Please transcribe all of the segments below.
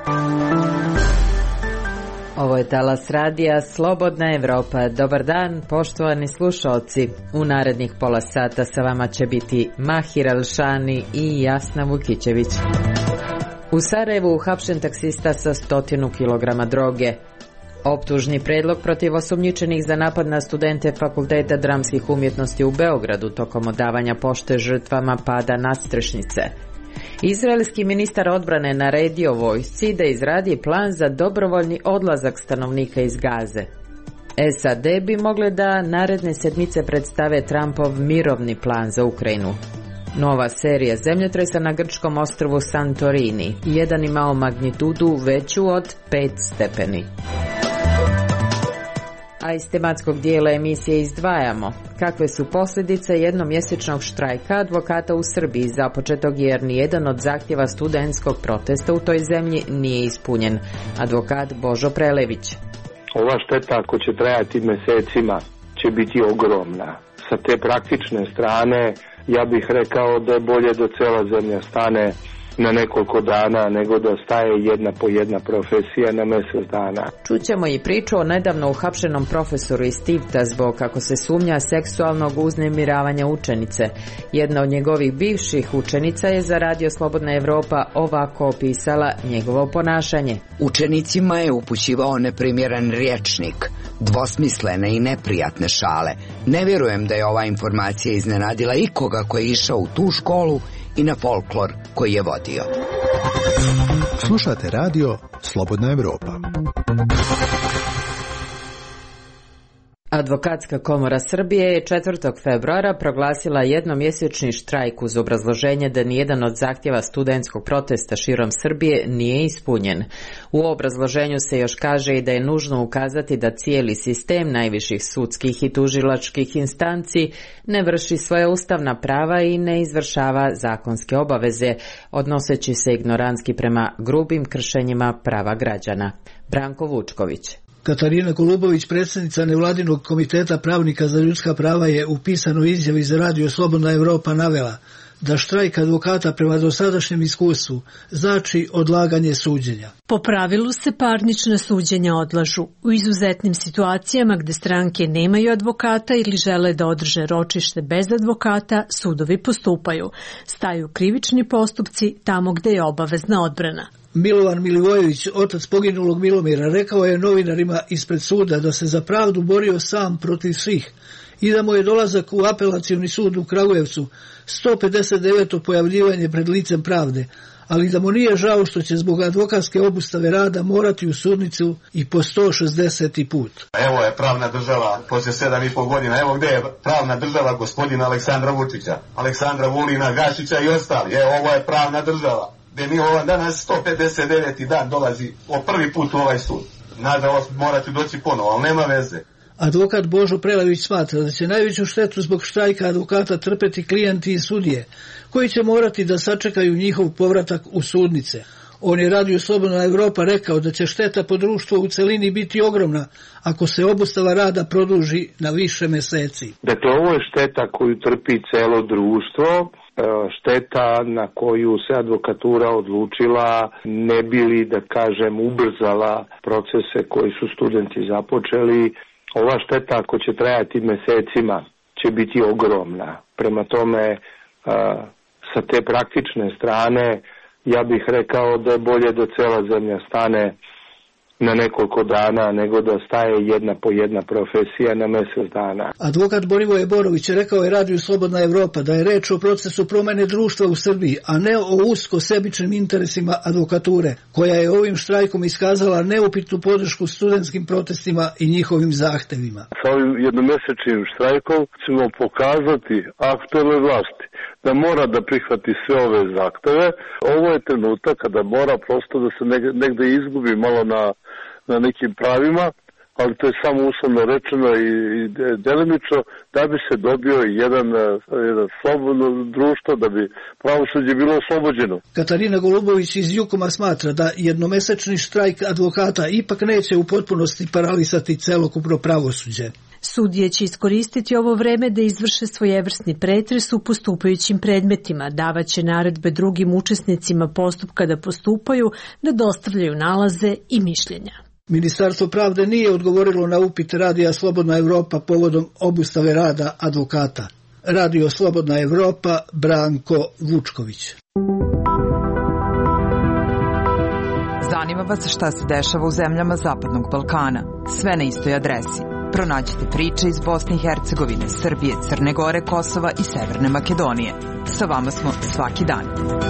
Ovo je Talas radija Slobodna Evropa. Dobar dan, poštovani slušalci. U narednih pola sata sa vama će biti Mahir Alšani i Jasna Vukićević. U Sarajevu uhapšen taksista sa 100 kg droge. Optužni predlog protiv osumnjičenih za napad na studente Fakulteta dramskih umjetnosti u Beogradu tokom odavanja pošte žrtvama pada nadstrešnice. Izraelski ministar odbrane naredio vojsci da izradi plan za dobrovoljni odlazak stanovnika iz Gaze. SAD bi mogle da naredne sedmice predstave Trumpov mirovni plan za Ukrajinu. Nova serija zemljotresa na grčkom ostrvu Santorini. Jedan imao magnitudu veću od 5 stepeni. A iz tematskog dijela emisije izdvajamo kakve su posljedice jednomjesečnog štrajka advokata u Srbiji započetog jer nijedan od zahtjeva studentskog protesta u toj zemlji nije ispunjen. Advokat Božo Prelević. Ova šteta, ako će trajati mjesecima, će biti ogromna. Sa te praktične strane ja bih rekao da je bolje da cijela zemlja stane na nekoliko dana nego da staje jedna po jedna profesija na mjesec dana. Čućemo i priču o nedavno uhapšenom profesoru iz Tivta zbog, kako se sumnja, seksualnog uznemiravanja učenice. Jedna od njegovih bivših učenica je za Radio Slobodna Evropa ovako opisala njegovo ponašanje. Učenicima je upućivao neprimjeren rječnik, dvosmislene i neprijatne šale. Ne vjerujem da je ova informacija iznenadila ikoga koji je išao u tu školu i na folklor koji je vodio. Slušate radio Slobodna Evropa. Advokatska komora Srbije je 4. februara proglasila jednomjesečni štrajk uz obrazloženje da nijedan od zahtjeva studentskog protesta širom Srbije nije ispunjen. U obrazloženju se još kaže i da je nužno ukazati da cijeli sistem najviših sudskih i tužilačkih instanci ne vrši svoja ustavna prava i ne izvršava zakonske obaveze, odnoseći se ignorantski prema grubim kršenjima prava građana. Branko Vučković. Katarina Golubović, predsjednica nevladinog komiteta pravnika za ljudska prava, je u pisanoj izjavi za Radio Slobodna Evropa navela da štrajk advokata prema dosadašnjem iskustvu znači odlaganje suđenja. Po pravilu se parnična suđenja odlažu. U izuzetnim situacijama gdje stranke nemaju advokata ili žele da održe ročište bez advokata, sudovi postupaju. Staju krivični postupci tamo gdje je obavezna odbrana. Milovan Milivojević, otac poginulog Milomira, rekao je novinarima ispred suda da se za pravdu borio sam protiv svih i da mu je dolazak u apelacioni sud u Kragujevcu 159. pojavljivanje pred licem pravde, ali da mu nije žao što će zbog advokatske obustave rada morati u sudnicu i po 160. put. Evo je pravna država poslije 7,5 godina. Evo gdje je pravna država gospodina Aleksandra Vučića, Aleksandra Vulina, Gašića i ostali. Evo, ovo je pravna država. Gdje mi danas 159. dan dolazi o prvi put u ovaj sud. Nažalost morat ću doći ponovo, ali nema veze. Advokat Božo Prelević smatra da će najveću štetu zbog štrajka advokata trpeti klijenti i sudije, koji će morati da sačekaju njihov povratak u sudnice. On je Radio Slobodna Evropa rekao da će šteta po društvu u celini biti ogromna ako se obustava rada produži na više mjeseci. Dakle, ovo je šteta koju trpi celo društvo, šteta na koju se advokatura odlučila ne bi li, da kažem, ubrzala procese koji su studenti započeli. Ova šteta, ako će trajati mjesecima, će biti ogromna. Prema tome, sa te praktične strane, ja bih rekao da je bolje da cijela zemlja stane na nekoliko dana nego da staje jedna po jedna profesija na mjesec dana. Advokat Borivoje Borović rekao je Radio Slobodna Evropa da je reč o procesu promjene društva u Srbiji, a ne o usko sebičnim interesima advokature, koja je ovim štrajkom iskazala neupitnu podršku studentskim protestima i njihovim zahtevima. Sa ovim jednomjesečnim štrajkom ćemo pokazati aktuelnoj vlasti da mora da prihvati sve ove zahteve. Ovo je trenutak kada mora prosto da se negde izgubi malo na nekim pravima, ali to je samo uslovno rečeno i delimično, da bi se dobio jedan slobodno društvo, da bi pravosuđe bilo oslobođeno. Katarina Golubović iz Jukoma smatra da jednomesečni štrajk advokata ipak neće u potpunosti paralisati celokupno pravosuđe. Sudije će iskoristiti ovo vreme da izvrše svojevrsni pretres u postupajućim predmetima, davaće naredbe drugim učesnicima postupka da postupaju, da dostavljaju nalaze i mišljenja. Ministarstvo pravde nije odgovorilo na upit Radija Slobodna Evropa povodom obustave rada advokata. Radio Slobodna Evropa, Branko Vučković. Zanima vas šta se dešava u zemljama Zapadnog Balkana. Sve na istoj adresi. Pronađite priče iz Bosne i Hercegovine, Srbije, Crne Gore, Kosova i Severne Makedonije. Sa vama smo svaki dan.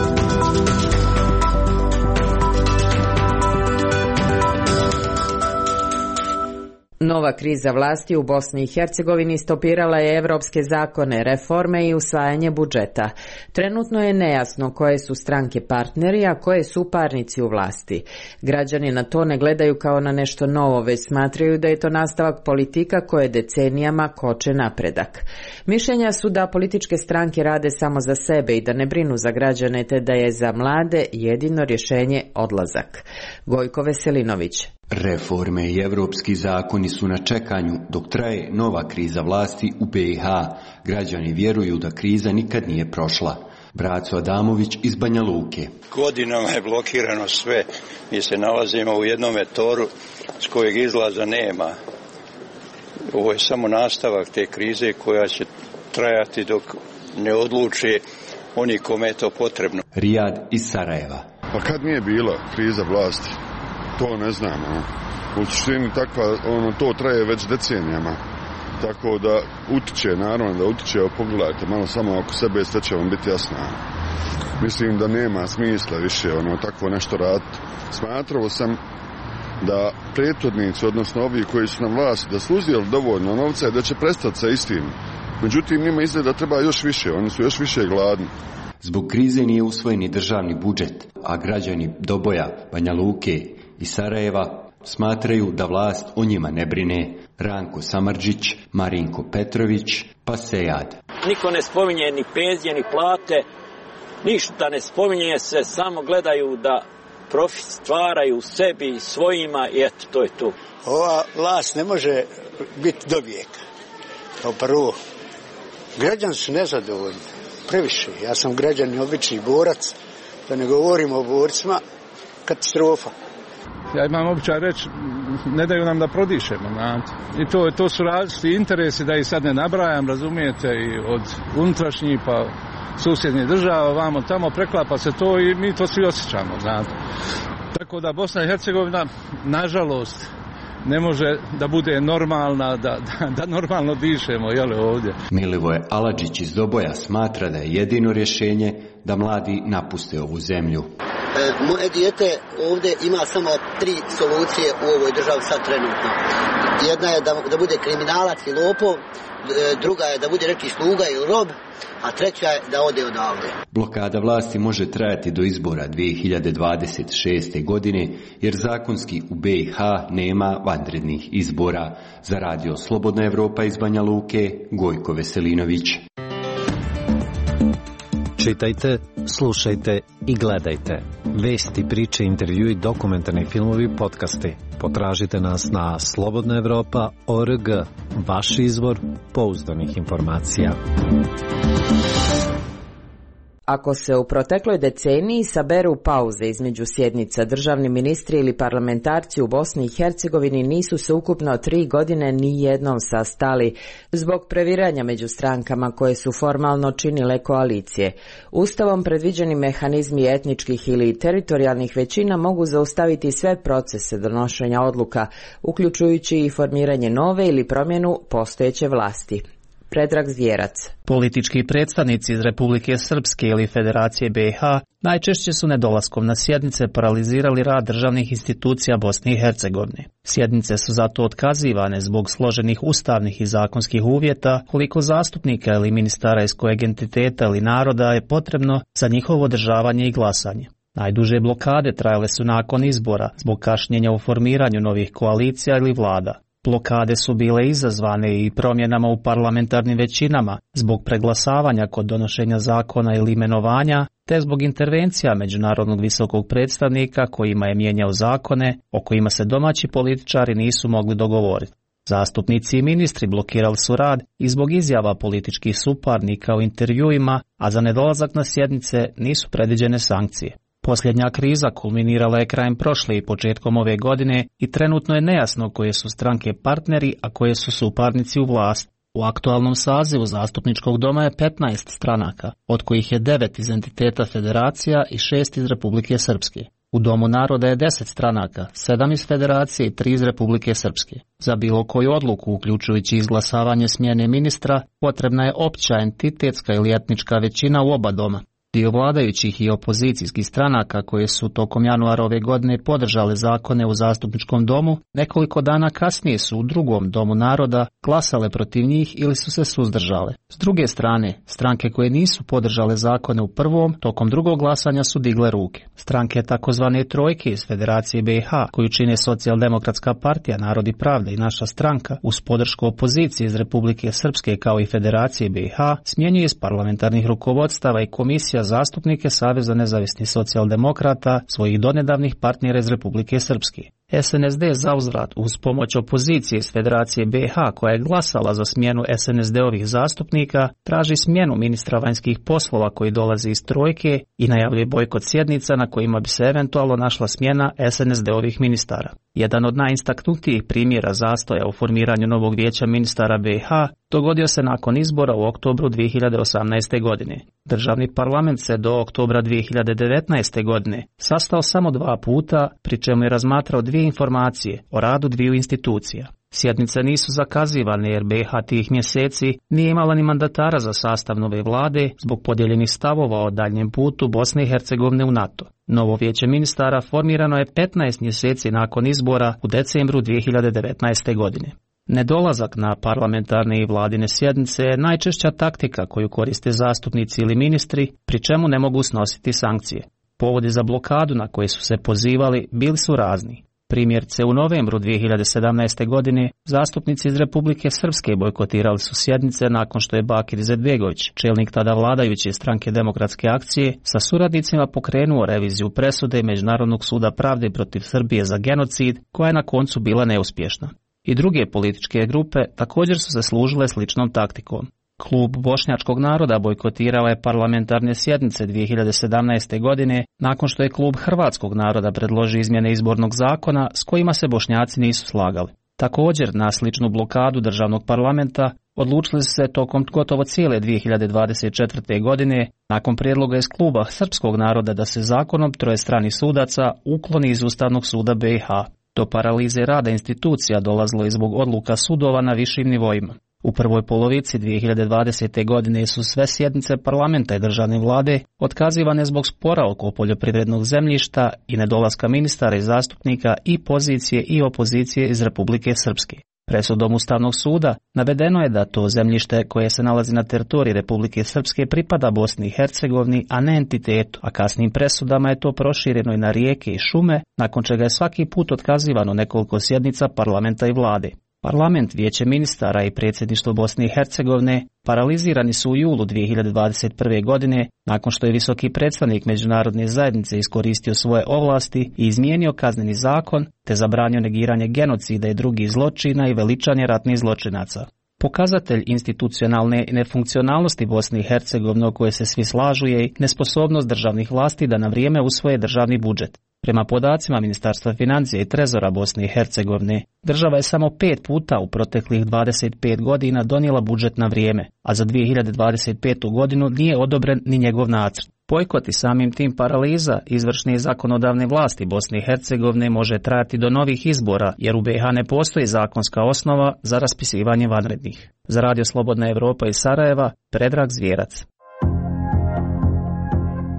Nova kriza vlasti u Bosni i Hercegovini stopirala je evropske zakone, reforme i usvajanje budžeta. Trenutno je nejasno koje su stranke partneri, a koje su parnici u vlasti. Građani na to ne gledaju kao na nešto novo, već smatraju da je to nastavak politika koje decenijama koče napredak. Mišljenja su da političke stranke rade samo za sebe i da ne brinu za građane, te da je za mlade jedino rješenje odlazak. Gojko Veselinović. Reforme i evropski zakoni su na čekanju dok traje nova kriza vlasti u BiH. Građani vjeruju da kriza nikad nije prošla. Braco Adamović iz Banja Luke. Godinama je blokirano sve. Mi se nalazimo u jednom toru s kojeg izlaza nema. Ovo je samo nastavak te krize koja će trajati dok ne odluče oni kome je to potrebno. Rijad iz Sarajeva. Pa kad nije bila kriza vlasti? To ne znam. U suštini to traje već decenijama. Tako da utiče, naravno da utiče, pogledajte malo samo oko sebe, sve će vam biti jasno. Mislim da nema smisla više takvo nešto raditi. Smatrao sam da prethodnici, odnosno ovi koji su na vlasti, da su uzeli dovoljno novca i da će prestati sa istim. Međutim, njima izgleda da treba još više, oni su još više gladni. Zbog krize nije usvojen ni državni budžet, a građani Doboja, Banja Luke i Sarajeva smatraju da vlast o njima ne brine. Ranko Samardžić, Marinko Petrović, pa Sejad. Niko ne spominje ni penzije, ni plate, ništa ne spominje se, samo gledaju da profit stvaraju sebi i svojima i eto, to je to. Ova vlast ne može biti do vijeka. Kao prvo, građani su nezadovoljni, previše. Ja sam građanin, obični borac, da ne govorimo o borcima, katastrofa. Ja imam običaj reći, ne daju nam da prodišemo, znate. I to su različiti interesi, da ih sad ne nabrajam, razumijete, i od unutrašnjih pa susjednih država, vamo tamo, preklapa se to i mi to svi osjećamo, znate. Tako da Bosna i Hercegovina, nažalost, ne može da bude normalna, da normalno dišemo, ovdje. Milivoje Aladžić iz Doboja smatra da je jedino rješenje da mladi napuste ovu zemlju. Moje dijete ovdje ima samo 3 solucije u ovoj državi sad trenutno. Jedna je da bude kriminalac i lopov, druga je da bude neki sluga ili rob, a treća je da ode odavde. Blokada vlasti može trajati do izbora 2026. godine, jer zakonski u BiH nema vanrednih izbora. Za Radio Slobodna Evropa iz Banja Luke, Gojko Veselinović. Čitajte, slušajte i gledajte. Vesti, priče, intervjui, dokumentarni filmovi, podcasti. Potražite nas na slobodnaevropa.org, vaš izvor pouzdanih informacija. Ako se u protekloj deceniji saberu pauze između sjednica, državni ministri ili parlamentarci u Bosni i Hercegovini nisu se ukupno 3 godine ni jednom sastali zbog previranja među strankama koje su formalno činile koalicije. Ustavom predviđeni mehanizmi etničkih ili teritorijalnih većina mogu zaustaviti sve procese donošenja odluka, uključujući i formiranje nove ili promjenu postojeće vlasti. Predrag Zvjerac. Politički predstavnici iz Republike Srpske ili Federacije BiH najčešće su nedolaskom na sjednice paralizirali rad državnih institucija Bosne i Hercegovine. Sjednice su zato otkazivane zbog složenih ustavnih i zakonskih uvjeta, koliko zastupnika ili ministara iz kojeg entiteta ili naroda je potrebno za njihovo održavanje i glasanje. Najduže blokade trajale su nakon izbora zbog kašnjenja u formiranju novih koalicija ili vlada. Blokade su bile izazvane i promjenama u parlamentarnim većinama, zbog preglasavanja kod donošenja zakona ili imenovanja, te zbog intervencija međunarodnog visokog predstavnika kojima je mijenjao zakone o kojima se domaći političari nisu mogli dogovoriti. Zastupnici i ministri blokirali su rad i zbog izjava političkih suparnika u intervjuima, a za nedolazak na sjednice nisu predviđene sankcije. Posljednja kriza kulminirala je krajem prošle i početkom ove godine i trenutno je nejasno koje su stranke partneri, a koje su suparnici u vlasti. U aktualnom sazivu zastupničkog doma je 15 stranaka, od kojih je 9 iz entiteta federacija i 6 iz Republike Srpske. U Domu naroda je 10 stranaka, 7 iz federacije i 3 iz Republike Srpske. Za bilo koju odluku, uključujući izglasavanje smjene ministra, potrebna je opća entitetska ili etnička većina u oba doma. Dio vladajućih i opozicijskih stranaka koje su tokom januara ove godine podržale zakone u zastupničkom domu, nekoliko dana kasnije su u drugom Domu naroda glasale protiv njih ili su se suzdržale. S druge strane, stranke koje nisu podržale zakone u prvom, tokom drugog glasanja su digle ruke. Stranke takozvane trojke iz Federacije BiH, koju čine Socijaldemokratska partija, Narod i pravda i Naša stranka, uz podršku opozicije iz Republike Srpske kao i Federacije BiH, smjenjuje iz parlamentarnih rukovodstava i komisija zastupnike Saveza nezavisnih socijaldemokrata, svojih donedavnih partnera iz Republike Srpske. SNSD zauzvrat uz pomoć opozicije iz Federacije BiH koja je glasala za smjenu SNSD-ovih zastupnika, traži smjenu ministra vanjskih poslova koji dolazi iz trojke i najavljuje bojkot sjednica na kojima bi se eventualno našla smjena SNSD-ovih ministara. Jedan od najistaknutijih primjera zastoja u formiranju novog vijeća ministara BiH dogodio se nakon izbora u oktobru 2018. godine. Državni parlament se do oktobra 2019. godine sastao samo 2 puta, pri čemu je razmatrao 2 informacije o radu 2 institucija. Sjednice nisu zakazivane jer BiH tih mjeseci nije imala ni mandatara za sastav nove vlade zbog podijeljenih stavova o daljnjem putu Bosne i Hercegovine u NATO. Novo vijeće ministara formirano je 15 mjeseci nakon izbora u decembru 2019. godine. Nedolazak na parlamentarne i vladine sjednice je najčešća taktika koju koriste zastupnici ili ministri, pri čemu ne mogu snositi sankcije. Povodi za blokadu na koje su se pozivali bili su razni. Primjerice, u novembru 2017. godine zastupnici iz Republike Srpske bojkotirali su sjednice nakon što je Bakir Izetbegović, čelnik tada vladajuće stranke Demokratske akcije, sa suradnicima pokrenuo reviziju presude Međunarodnog suda pravde protiv Srbije za genocid, koja je na koncu bila neuspješna. I druge političke grupe također su se služile sličnom taktikom. Klub Bošnjačkog naroda bojkotirao je parlamentarne sjednice 2017. godine nakon što je Klub Hrvatskog naroda predložio izmjene izbornog zakona s kojima se Bošnjaci nisu slagali. Također, na sličnu blokadu državnog parlamenta odlučili su se tokom gotovo cijele 2024. godine nakon prijedloga iz Kluba Srpskog naroda da se zakonom trojestranih sudaca ukloni iz Ustavnog suda BiH. Do paralize rada institucija dolazilo je zbog odluka sudova na višim nivoima. U prvoj polovici 2020. godine su sve sjednice parlamenta i državne vlade otkazivane zbog spora oko poljoprivrednog zemljišta i nedolaska ministara i zastupnika i pozicije i opozicije iz Republike Srpske. Presudom Ustavnog suda navedeno je da to zemljište koje se nalazi na teritoriji Republike Srpske pripada Bosni i Hercegovini, a ne entitetu, a kasnim presudama je to prošireno i na rijeke i šume, nakon čega je svaki put otkazivano nekoliko sjednica parlamenta i vlade. Parlament, vijeće ministara i predsjedništvo Bosne i Hercegovine paralizirani su u julu 2021. godine nakon što je visoki predstavnik međunarodne zajednice iskoristio svoje ovlasti i izmijenio kazneni zakon te zabranio negiranje genocida i drugih zločina i veličanje ratnih zločinaca. Pokazatelj institucionalne nefunkcionalnosti Bosne i Hercegovine o koje se svi slažu je nesposobnost državnih vlasti da na vrijeme usvoje državni budžet. Prema podacima Ministarstva financija i Trezora Bosne i Hercegovine, država je samo 5 puta u proteklih 25 godina donijela budžet na vrijeme, a za 2025. godinu nije odobren ni njegov nacrt. Bojkot i samim tim paraliza izvršne i zakonodavne vlasti Bosne i Hercegovine može trajati do novih izbora, jer u BiH ne postoji zakonska osnova za raspisivanje vanrednih. Za Radio Slobodna Evropa iz Sarajeva, Predrag Zvjerac.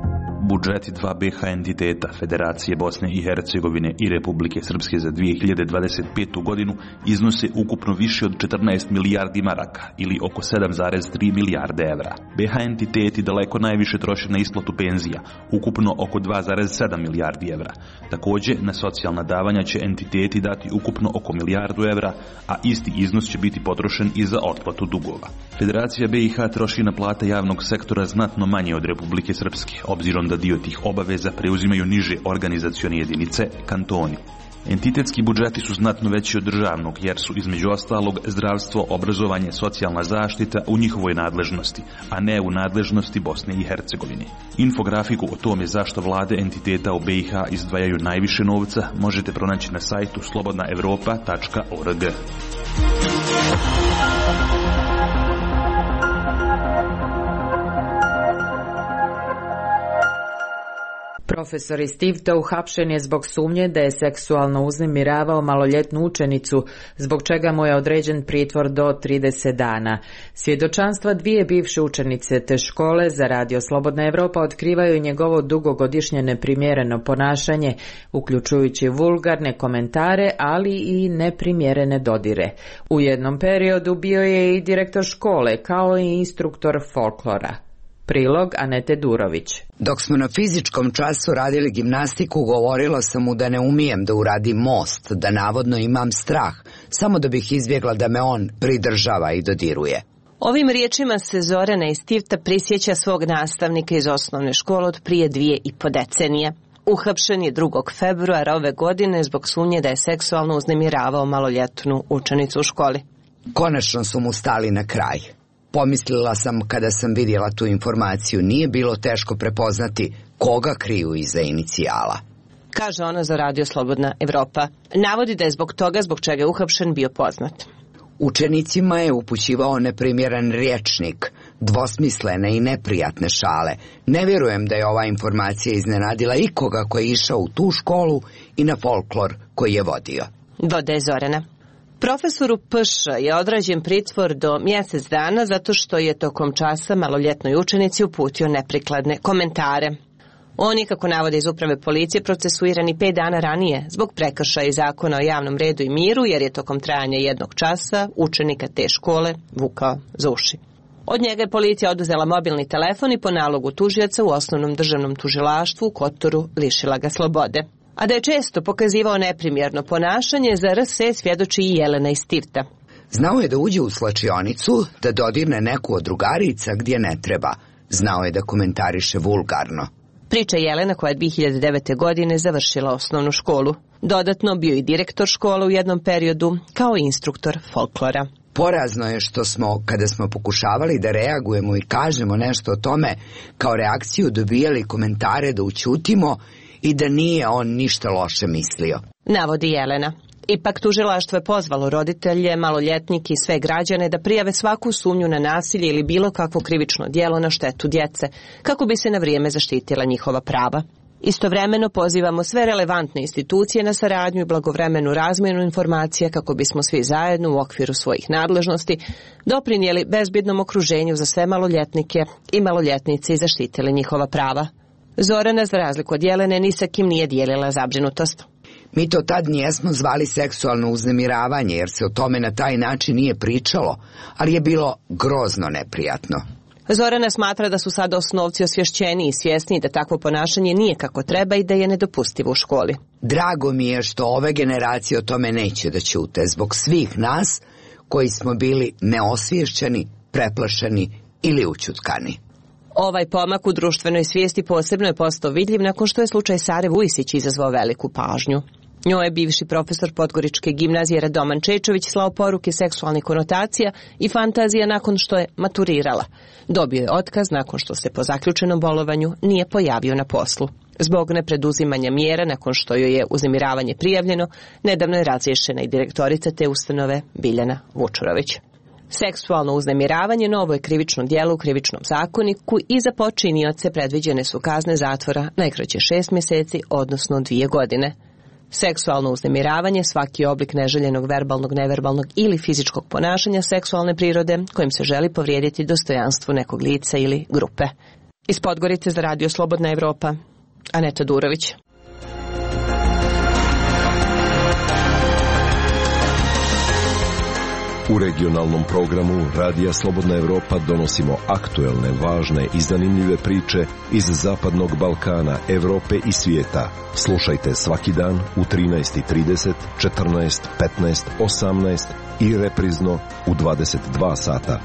Budžeti dva BiH entiteta, Federacije Bosne i Hercegovine i Republike Srpske za 2025. godinu iznose ukupno više od 14 milijardi maraka ili oko 7,3 milijarde evra. BiH entiteti daleko najviše troše na isplatu penzija, ukupno oko 2,7 milijardi evra. Također, na socijalna davanja će entiteti dati ukupno oko milijardu evra, a isti iznos će biti potrošen i za otplatu dugova. Federacija BiH troši na plate javnog sektora znatno manje od Republike Srpske, obzirom da dio tih obaveza preuzimaju niže organizacione jedinice, kantoni. Entitetski budžeti su znatno veći od državnog, jer su između ostalog zdravstvo, obrazovanje, socijalna zaštita u njihovoj nadležnosti, a ne u nadležnosti Bosne i Hercegovine. Infografiku o tome zašto vlade entiteta u BiH izdvajaju najviše novca možete pronaći na sajtu slobodnaevropa.org. Profesor iz Tivta uhapšen je zbog sumnje da je seksualno uznemiravao maloljetnu učenicu, zbog čega mu je određen pritvor do 30 dana. Svjedočanstva dvije bivše učenice te škole za Radio Slobodna Evropa otkrivaju njegovo dugogodišnje neprimjereno ponašanje, uključujući vulgarne komentare, ali i neprimjerene dodire. U jednom periodu bio je i direktor škole, kao i instruktor folklora. Prilog Anete Durović. Dok smo na fizičkom času radili gimnastiku, govorila sam mu da ne umijem da uradim most, da navodno imam strah, samo da bih izbjegla da me on pridržava i dodiruje. Ovim riječima se Zorana iz Tivta prisjeća svog nastavnika iz osnovne škole od prije 2,5 decenije. Uhapšen je 2. februara ove godine zbog sumnje da je seksualno uznemiravao maloljetnu učenicu u školi. Konačno su mu stali na kraj. Pomislila sam kada sam vidjela tu informaciju, nije bilo teško prepoznati koga kriju iza inicijala. Kaže ona za Radio Slobodna Evropa. Navodi da je zbog toga zbog čega je uhapšen bio poznat. Učenicima je upućivao neprimjeren rječnik, dvosmislene i neprijatne šale. Ne vjerujem da je ova informacija iznenadila ikoga koji je išao u tu školu i na folklor koji je vodio. Dodaje Zorana. Profesoru P.Š. je odrađen pritvor do mjesec dana zato što je tokom časa maloljetnoj učenici uputio neprikladne komentare. On je, kako navode iz uprave policije, procesuiran i 5 dana ranije zbog prekršaja Zakona o javnom redu i miru, jer je tokom trajanja 1 časa učenika te škole vukao za uši. Od njega je policija oduzela mobilni telefon i po nalogu tužioca u osnovnom državnom tužilaštvu u Kotoru lišila ga slobode. A da je često pokazivao neprimjerno ponašanje, za RS svjedoči i Jelena iz Tivta. Znao je da uđe u slačionicu, da dodirne neku od drugarica gdje ne treba. Znao je da komentariše vulgarno. Priča Jelena, koja je 2009. godine završila osnovnu školu. Dodatno bio i direktor škole u jednom periodu, kao i instruktor folklora. Porazno je što smo, kada smo pokušavali da reagujemo i kažemo nešto o tome, kao reakciju dobijali komentare da ućutimo i da nije on ništa loše mislio. Navodi Jelena. Ipak tužilaštvo je pozvalo roditelje, maloljetnike i sve građane da prijave svaku sumnju na nasilje ili bilo kakvo krivično djelo na štetu djece, kako bi se na vrijeme zaštitila njihova prava. Istovremeno pozivamo sve relevantne institucije na saradnju i blagovremenu razmjenu informacija kako bismo svi zajedno u okviru svojih nadležnosti doprinijeli bezbjednom okruženju za sve maloljetnike i maloljetnice i zaštitili njihova prava. Zorana, za razliku od Jelene, ni sa kim nije dijelila zabrinutost. Mi to tad nijesmo zvali seksualno uznemiravanje, jer se o tome na taj način nije pričalo, ali je bilo grozno neprijatno. Zorana smatra da su sada osnovci osvješćeni i svjesni da takvo ponašanje nije kako treba i da je nedopustivo u školi. Drago mi je što ove generacije o tome neće da ćute, zbog svih nas koji smo bili neosvješćeni, preplašeni ili ućutkani. Ovaj pomak u društvenoj svijesti posebno je postao vidljiv nakon što je slučaj Sare Vujisić izazvao veliku pažnju. Njoj je bivši profesor Podgoričke gimnazije Radoman Čečović slao poruke seksualnih konotacija i fantazija nakon što je maturirala. Dobio je otkaz nakon što se po zaključenom bolovanju nije pojavio na poslu. Zbog nepreduzimanja mjera nakon što joj je uznemiravanje prijavljeno, nedavno je razriješena i direktorica te ustanove Biljana Vučurović. Seksualno uznemiravanje novo je krivično djelo u krivičnom zakoniku i za počinioce predviđene su kazne zatvora najkraće 6 mjeseci, odnosno 2 godine. Seksualno uznemiravanje, svaki oblik neželjenog verbalnog, neverbalnog ili fizičkog ponašanja seksualne prirode kojim se želi povrijediti dostojanstvo nekog lica ili grupe. Iz Podgorice za Radio Slobodna Evropa, Aneta Durović. U regionalnom programu Radija Slobodna Evropa donosimo aktuelne, važne i zanimljive priče iz Zapadnog Balkana, Evrope i svijeta. Slušajte svaki dan u 13:30, 14, 15, 18 i reprizno u 22 sata.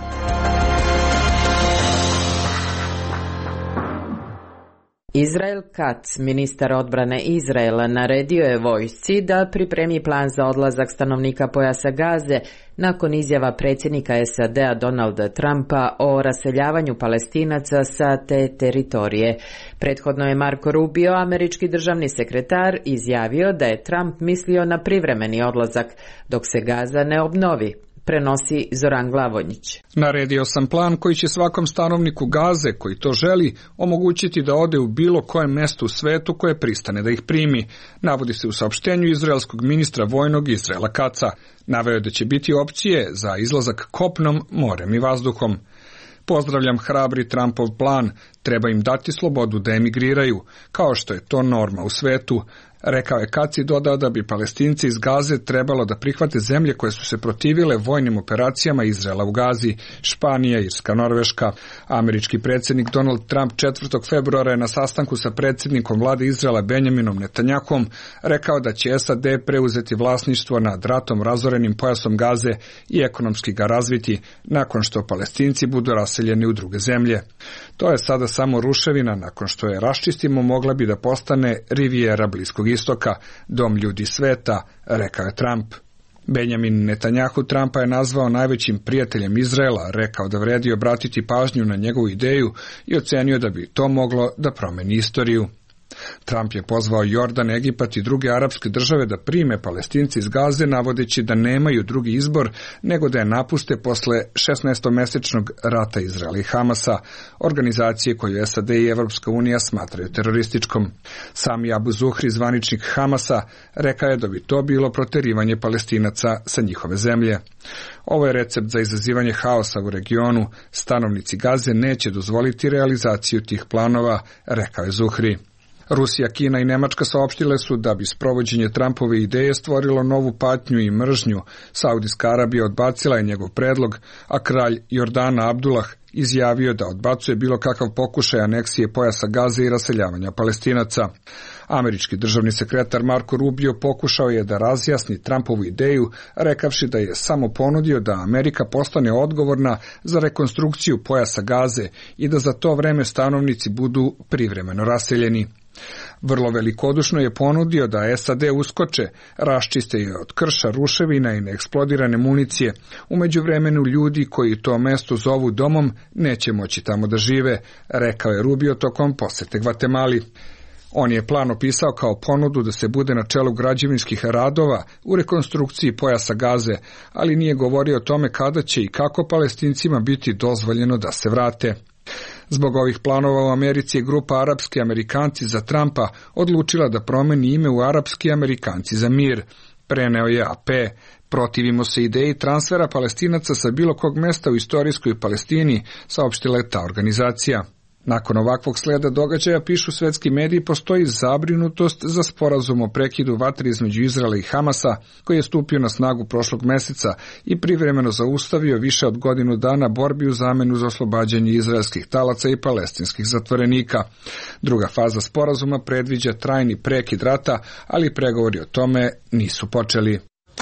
Israel Katz, ministar odbrane Izraela, naredio je vojsci da pripremi plan za odlazak stanovnika pojasa Gaze nakon izjava predsjednika SAD-a Donalda Trumpa o raseljavanju Palestinaca sa te teritorije. Prethodno je Marco Rubio, američki državni sekretar, izjavio da je Trump mislio na privremeni odlazak dok se Gaza ne obnovi. Prenosi Zoran Glavonjić. Naredio sam plan koji će svakom stanovniku Gaze koji to želi omogućiti da ode u bilo kojem mjestu u svetu koje pristane da ih primi, navodi se u saopštenju izraelskog ministra vojnog Izraela Katza. Naveo da će biti opcije za izlazak kopnom, morem i vazduhom. Pozdravljam hrabri Trumpov plan, treba im dati slobodu da emigriraju, kao što je to norma u svetu. Rekao je Katz i dodao da bi Palestinci iz Gaze trebalo da prihvate zemlje koje su se protivile vojnim operacijama Izraela u Gazi, Španija, Irska, Norveška. Američki predsjednik Donald Trump 4. februara je na sastanku sa predsjednikom vlade Izraela Benjaminom Netanjahom rekao da će SAD preuzeti vlasništvo nad ratom razorenim pojasom Gaze i ekonomski ga razviti nakon što Palestinci budu raseljeni u druge zemlje. To je sada samo ruševina, nakon što je raščistimo mogla bi da postane rivijera Bliskog istoka, dom ljudi sveta, rekao je Trump. Benjamin Netanjahu Trumpa je nazvao najvećim prijateljem Izraela, rekao da vredi obratiti pažnju na njegovu ideju i ocenio da bi to moglo da promeni istoriju. Trump je pozvao Jordan, Egipat i druge arapske države da prime Palestinci iz Gaze, navodeći da nemaju drugi izbor nego da je napuste posle 16-mesečnog rata Izraela i Hamasa, organizacije koju SAD i Evropska unija smatraju terorističkom. Sami Abu Zuhri, zvaničnik Hamasa, rekao je da bi to bilo proterivanje Palestinaca sa njihove zemlje. Ovo je recept za izazivanje haosa u regionu. Stanovnici Gaze neće dozvoliti realizaciju tih planova, rekao je Zuhri. Rusija, Kina i Nemačka saopštile su da bi sprovođenje Trumpove ideje stvorilo novu patnju i mržnju. Saudijska Arabija odbacila je njegov predlog, a kralj Jordana Abdullah izjavio da odbacuje bilo kakav pokušaj aneksije pojasa Gaze i raseljavanja Palestinaca. Američki državni sekretar Marco Rubio pokušao je da razjasni Trumpovu ideju, rekavši da je samo ponudio da Amerika postane odgovorna za rekonstrukciju pojasa Gaze i da za to vreme stanovnici budu privremeno raseljeni. Vrlo velikodušno je ponudio da SAD uskoče, raščiste je od krša, ruševina i neeksplodirane municije. U međuvremenu ljudi koji to mesto zovu domom neće moći tamo da žive, rekao je Rubio tokom posete Gvatemali. On je plan opisao kao ponudu da se bude na čelu građevinskih radova u rekonstrukciji pojasa Gaze, ali nije govorio o tome kada će i kako Palestincima biti dozvoljeno da se vrate. Zbog ovih planova u Americi je grupa Arapski Amerikanci za Trumpa odlučila da promeni ime u Arapski Amerikanci za mir, preneo je AP. Protivimo se ideji transfera Palestinaca sa bilo kog mesta u istorijskoj Palestini, saopštila je ta organizacija. Nakon ovakvog sleda događaja, pišu svetski mediji, postoji zabrinutost za sporazum o prekidu vatre između Izraela i Hamasa, koji je stupio na snagu prošlog meseca i privremeno zaustavio više od godinu dana borbi u zamenu za oslobađanje izraelskih talaca i palestinskih zatvorenika. Druga faza sporazuma predviđa trajni prekid rata, ali pregovori o tome nisu počeli.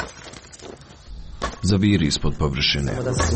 Zaviri ispod površine.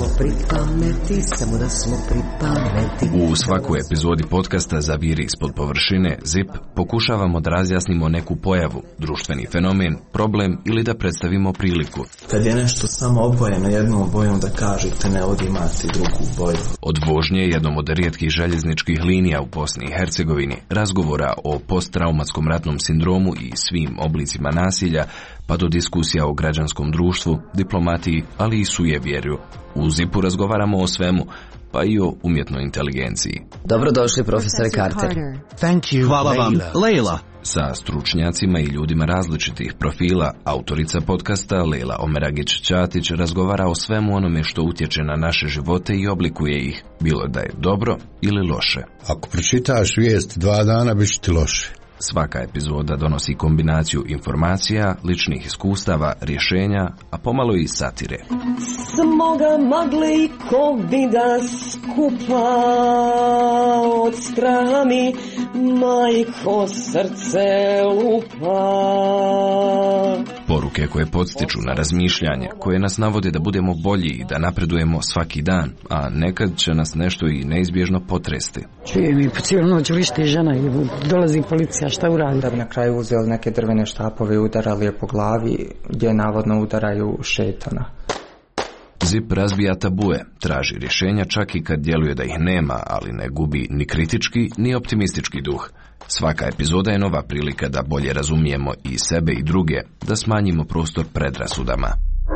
U svakoj epizodi podcasta Zaviri ispod površine, ZIP, pokušavamo da razjasnimo neku pojavu, društveni fenomen, problem ili da predstavimo priliku. Kad je nešto samo obojeno jednom bojom, da kažete ne ovdje imate drugu boju. Od vožnje jednom od rijetkih željezničkih linija u Bosni i Hercegovini, razgovora o posttraumatskom ratnom sindromu i svim oblicima nasilja, pa do diskusija o građanskom društvu, diplomatiji, ali i sujevjerju. U ZIP-u razgovaramo o svemu, pa i o umjetnoj inteligenciji. Dobrodošli, profesore Carter. Hvala vam, Leila. Sa stručnjacima i ljudima različitih profila, autorica podcasta Lejla Omeragić-Ćatić razgovara o svemu onome što utječe na naše živote i oblikuje ih, bilo da je dobro ili loše. Ako pročitaš vijest 2 dana, bit će ti loše. Svaka epizoda donosi kombinaciju informacija, ličnih iskustava, rješenja, a pomalo i satire. Smoga magle i kovida skupa, od straha mi majko srce lupa. Poruke koje podstiču na razmišljanje, koje nas navode da budemo bolji i da napredujemo svaki dan, a nekad će nas nešto i neizbježno potresti. Čujem i po cijelu noć vrišti žena i dolazi policija, šta uradi? Da bi na kraju uzeli neke drvene štapove i udarali je po glavi, gdje navodno udaraju šetana. ZIP razbija tabue, traži rješenja čak i kad djeluje da ih nema, ali ne gubi ni kritički ni optimistički duh. Svaka epizoda je nova prilika da bolje razumijemo i sebe i druge, da smanjimo prostor predrasudama.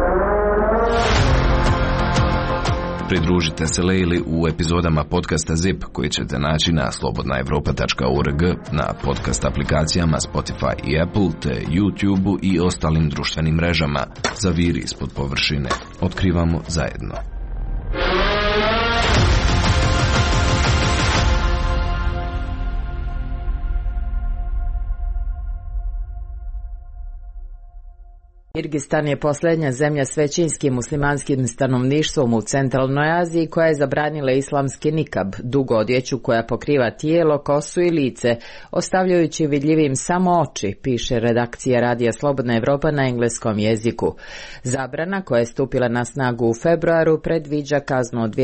Pridružite se Lejli u epizodama podcasta ZIP koji ćete naći na slobodnaevropa.org, na podcast aplikacijama Spotify i Apple, te YouTube i ostalim društvenim mrežama. Zaviri ispod površine. Otkrivamo zajedno. Kirgistan je posljednja zemlja s većinskim muslimanskim stanovništvom u centralnoj Aziji koja je zabranila islamski nikab, dugu odjeću koja pokriva tijelo, kosu i lice, ostavljajući vidljivim samo oči, piše redakcija Radija Slobodna Evropa na engleskom jeziku. Zabrana, koja je stupila na snagu u februaru, predviđa kaznu od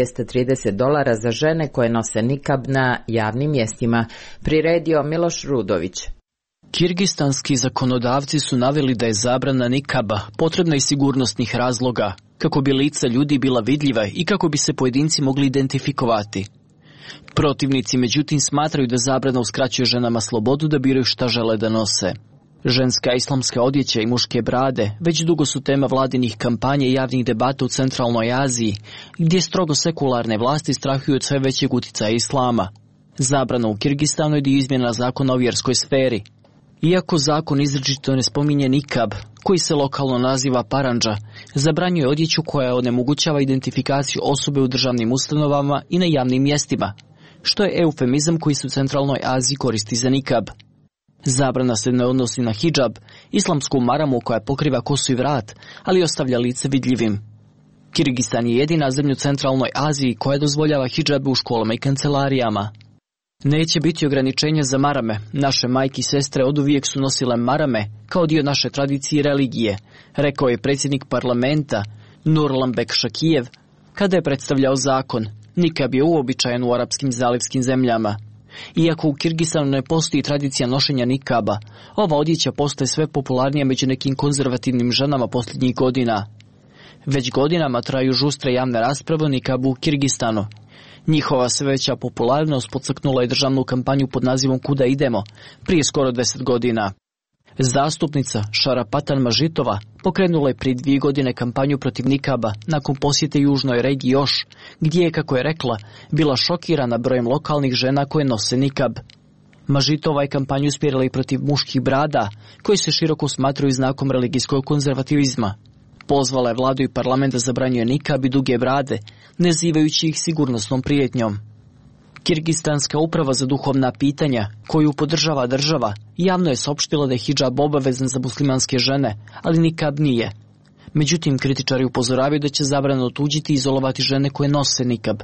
$230 za žene koje nose nikab na javnim mjestima, priredio Miloš Rudović. Kirgistanski zakonodavci su naveli da je zabrana nikaba potrebna iz sigurnosnih razloga, kako bi lica ljudi bila vidljiva i kako bi se pojedinci mogli identifikovati. Protivnici međutim smatraju da zabrana uskraćuje ženama slobodu da biraju šta žele da nose. Ženska islamska odjeća i muške brade već dugo su tema vladinih kampanja i javnih debata u centralnoj Aziji, gdje strogo sekularne vlasti strahuju od sve većeg utjecaja islama. Zabrana u Kirgistanu je dio izmjena zakona o vjerskoj sferi. Iako zakon izričito ne spominje nikab, koji se lokalno naziva parandža, zabranjuje odjeću koja onemogućava identifikaciju osobe u državnim ustanovama i na javnim mjestima, što je eufemizam koji se u centralnoj Aziji koristi za nikab. Zabrana se ne odnosi na hidžab, islamsku maramu koja pokriva kosu i vrat, ali ostavlja lice vidljivim. Kirgistan je jedina zemlja u centralnoj Aziji koja dozvoljava hidžabe u školama i kancelarijama. Neće biti ograničenja za marame. Naše majke i sestre oduvijek su nosile marame kao dio naše tradicije i religije, rekao je predsjednik parlamenta Nurlanbek Šakijev kada je predstavljao zakon. Nikab je uobičajen u arapskim zalivskim zemljama. Iako u Kirgistanu ne postoji tradicija nošenja nikaba, ova odjeća postaje sve popularnija među nekim konzervativnim ženama posljednjih godina. Već godinama traju žustre javne rasprave o nikabu u Kirgistanu. Njihova sve veća popularnost podstaknula je državnu kampanju pod nazivom Kuda idemo, prije skoro 10 godina. Zastupnica Šarapatan Mažitova pokrenula je prije 2 godine kampanju protiv nikaba nakon posjete južnoj regiji Još, gdje je, kako je rekla, bila šokirana brojem lokalnih žena koje nose nikab. Mažitova je kampanju usmjerila i protiv muških brada, koji se široko smatraju znakom religijskog konzervativizma. Pozvala je vladu i parlament da zabranjuje nikab i duge brade, nazivajući ih sigurnosnom prijetnjom. Kirgistanska uprava za duhovna pitanja, koju podržava država, javno je saopštila da je hidžab obavezan za muslimanske žene, ali nikab nije. Međutim, kritičari upozoravaju da će zabrana otuđiti i izolovati žene koje nose nikab.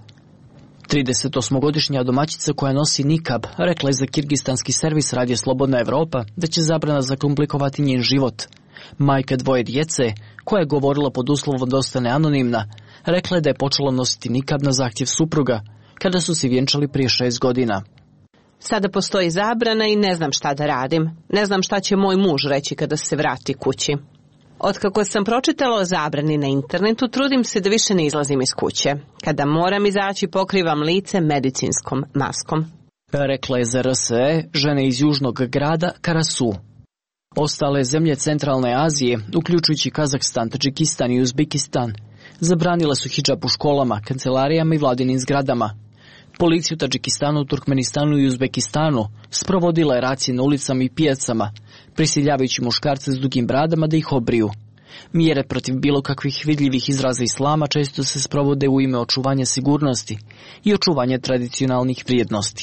38-godišnja domaćica koja nosi nikab rekla je za kirgistanski servis Radija Slobodna Evropa da će zabrana zakomplikovati njen život. Majka 2 djece, koja je govorila pod uslovom da ostane anonimna, rekla je da je počela nositi nikab na zahtjev supruga, kada su se vjenčali prije 6 godina. Sada postoji zabrana i ne znam šta da radim. Ne znam šta će moj muž reći kada se vrati kući. Otkako sam pročitala o zabrani na internetu, trudim se da više ne izlazim iz kuće. Kada moram izaći, pokrivam lice medicinskom maskom. Rekla je za RSE žene iz južnog grada Karasu. Ostale zemlje centralne Azije, uključujući Kazahstan, Tadžikistan i Uzbekistan, zabranile su hidžab u školama, kancelarijama i vladinim zgradama. Policija u Tadžikistanu, Turkmenistanu i Uzbekistanu sprovodila je racije na ulicama i pijacama, prisiljavajući muškarce s dugim bradama da ih obriju. Mjere protiv bilo kakvih vidljivih izraza islama često se sprovode u ime očuvanja sigurnosti i očuvanja tradicionalnih vrijednosti.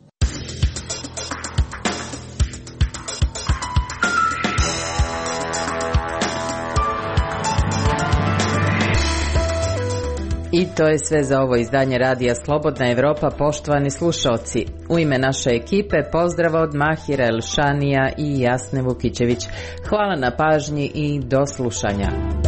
I to je sve za ovo izdanje Radija Slobodna Evropa, poštovani slušalci. U ime naše ekipe pozdrav od Mahira Elšanija i Jasne Vukićević. Hvala na pažnji i do slušanja.